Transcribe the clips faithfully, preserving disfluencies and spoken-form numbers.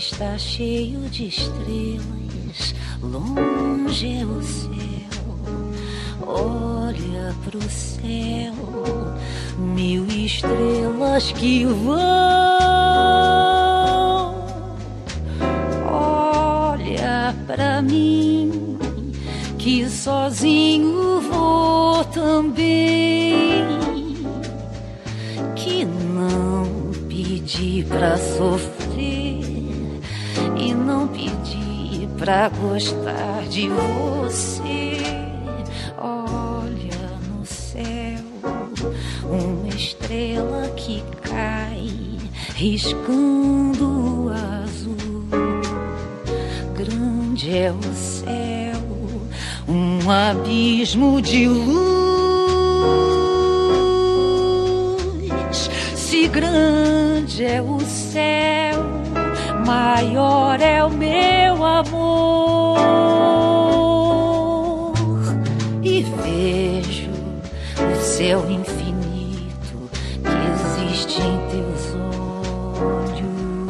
está cheio de estrelas, longe é o céu. Olha pro céu, mil estrelas que vão. Olha pra mim, que sozinho vou também. Que não pedi pra sofrer e não pedi pra gostar de você. Olha no céu, uma estrela que cai, riscando o azul. Grande é o céu, um abismo de luz. Se grande é o céu, maior é o meu amor. E vejo o céu infinito que existe em teus olhos.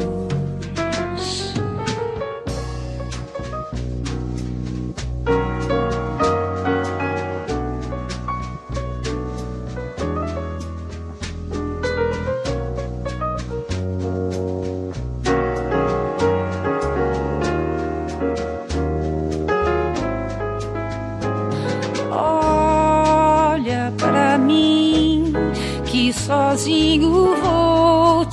Que sozinho vou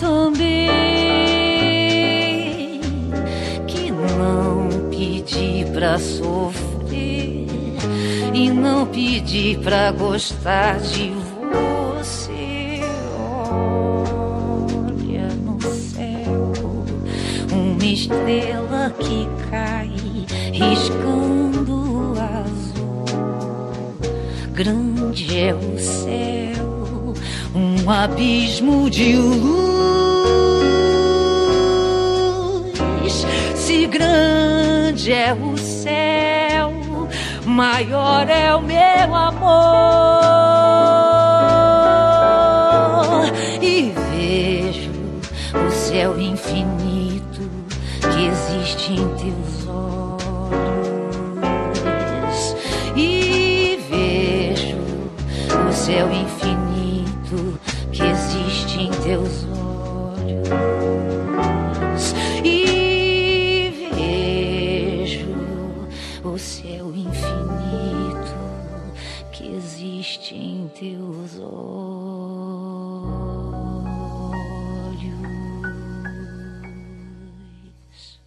também. Que não pedi pra sofrer e não pedi pra gostar de você. Olha no céu, uma estrela que cai, riscando o azul. Grande é o céu, um abismo de luz. Se grande é o céu, maior é o meu amor. E vejo o céu infinito que existe em teus olhos. E vejo o céu infinito que existe em teus olhos. E vejo o céu infinito que existe em teus olhos.